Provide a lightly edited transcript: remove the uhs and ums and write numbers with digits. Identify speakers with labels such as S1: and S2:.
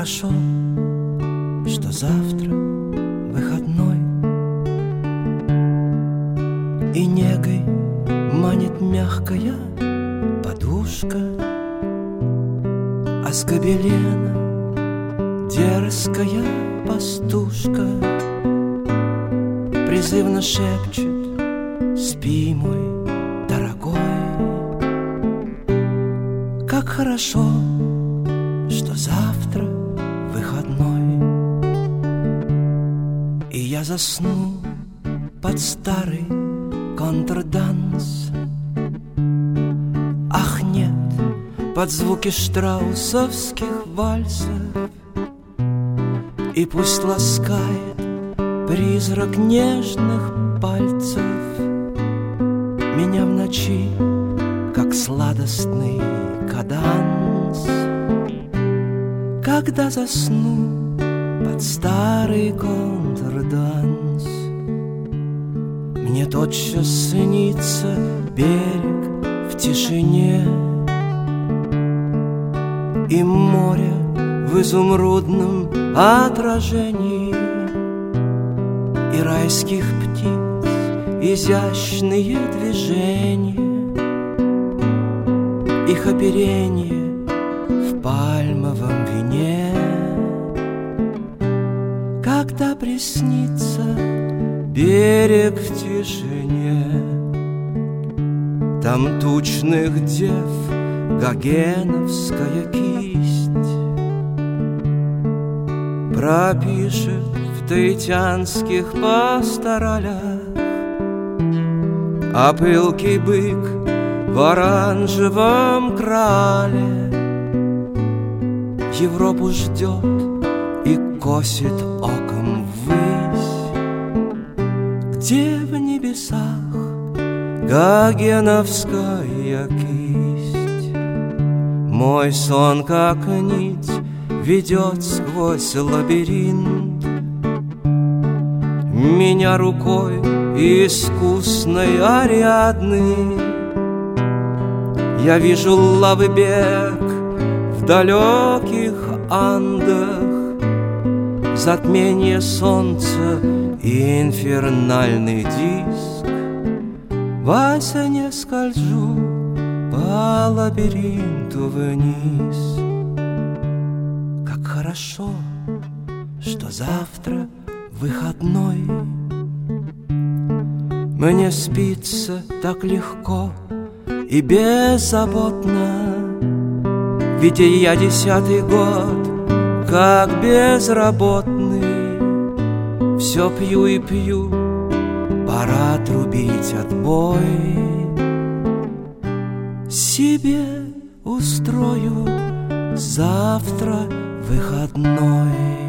S1: хорошо, что завтра выходной, и негой манит мягкая подушка, а с гобелена дерзкая пастушка призывно шепчет: спи, мой дорогой. Как хорошо, что завтра выходной, и я засну под старый контрданс. Ах, нет, под звуки штраусовских вальсов, и пусть ласкает призрак нежных пальцев меня в ночи, как сладостный каданс. Когда засну под старый контрданс, мне тотчас снится берег в тишине, и море в изумрудном отражении, и райских птиц изящные движения, их оперенье в пальмовом вине. Когда приснится берег в тишине, там тучных дев гогеновская кисть пропишет в таитянских пасторалях, а пылкий бык в оранжевом крале Европу ждет и косит оком ввысь, где в небесах гогеновская кисть. Мой сон, как нить, ведет сквозь лабиринт меня рукой искусной Ариадны. Я вижу лавы бег в далеких Андах, затмение солнца и инфернальный диск. Во сне скольжу по лабиринту вниз. Как хорошо, что завтра выходной, мне спится так легко и беззаботно, ведь и я 10-й год, как безработный, все пью и пью, пора трубить отбой. Себе устрою завтра выходной.